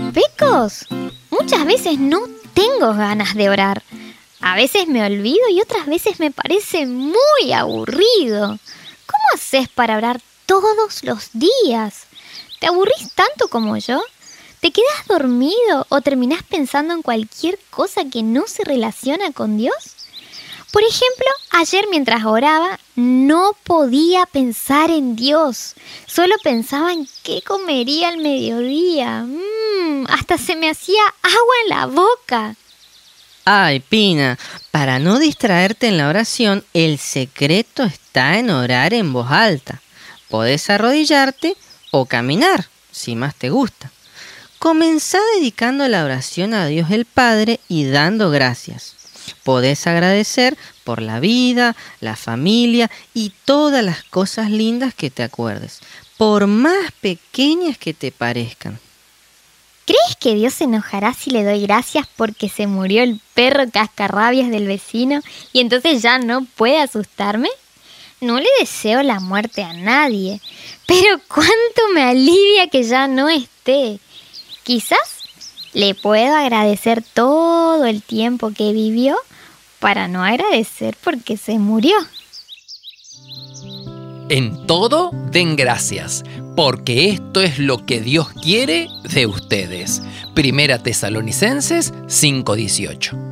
Pecos, muchas veces no tengo ganas de orar. A veces me olvido y otras veces me parece muy aburrido. ¿Cómo haces para orar todos los días? ¿Te aburrís tanto como yo? ¿Te quedás dormido o terminás pensando en cualquier cosa que no se relaciona con Dios? Por ejemplo, ayer mientras oraba no podía pensar en Dios. Solo pensaba en qué comería al mediodía. Hasta se me hacía agua en la boca. Ay, Pina, para no distraerte en la oración, el secreto está en orar en voz alta. Podés arrodillarte o caminar, si más te gusta. Comenzá dedicando la oración a Dios el Padre y dando gracias. Podés agradecer por la vida, la familia y todas las cosas lindas que te acuerdes, por más pequeñas que te parezcan. ¿Crees que Dios se enojará si le doy gracias porque se murió el perro cascarrabias del vecino y entonces ya no puede asustarme? No le deseo la muerte a nadie, pero cuánto me alivia que ya no esté. Quizás le puedo agradecer todo el tiempo que vivió para no agradecer porque se murió. En todo den gracias, porque esto es lo que Dios quiere de ustedes. Primera Tesalonicenses 5:18.